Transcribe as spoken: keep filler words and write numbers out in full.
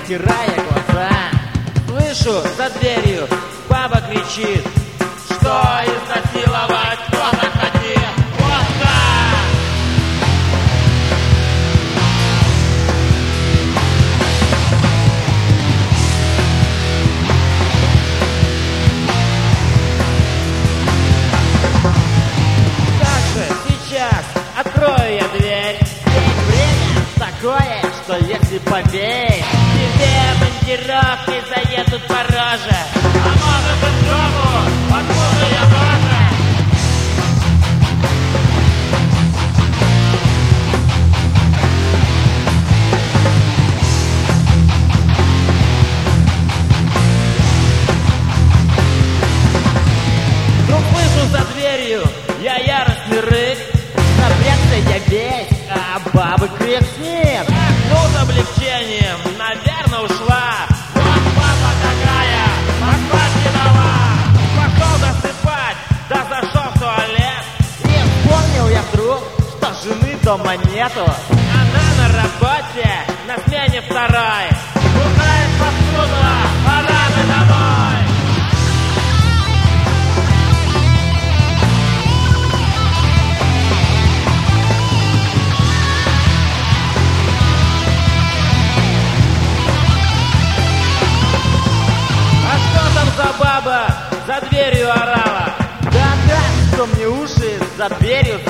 протирая глаза. Слышу за дверью, баба кричит: что изнасиловать, кто захотел? Вот так! Так же сейчас открою я дверь. Ведь время такое, что если поверь, тебе монтировкой заедут по роже. А может и в жопу, откуда я тоже. Вдруг слышу за дверью я яростный рык. Напрягся я весь, а бабы крик снег. Ну, с облегчением, наверное, ушла. Вот баба такая, поспать не дала. Пошел досыпать, да зашел в туалет. И вспомнил я вдруг, что жены дома нету. Она на работе, на смене второй. Бухает посуду, пора бы домой. За баба за дверью орала. Да так, что мне уши за дверью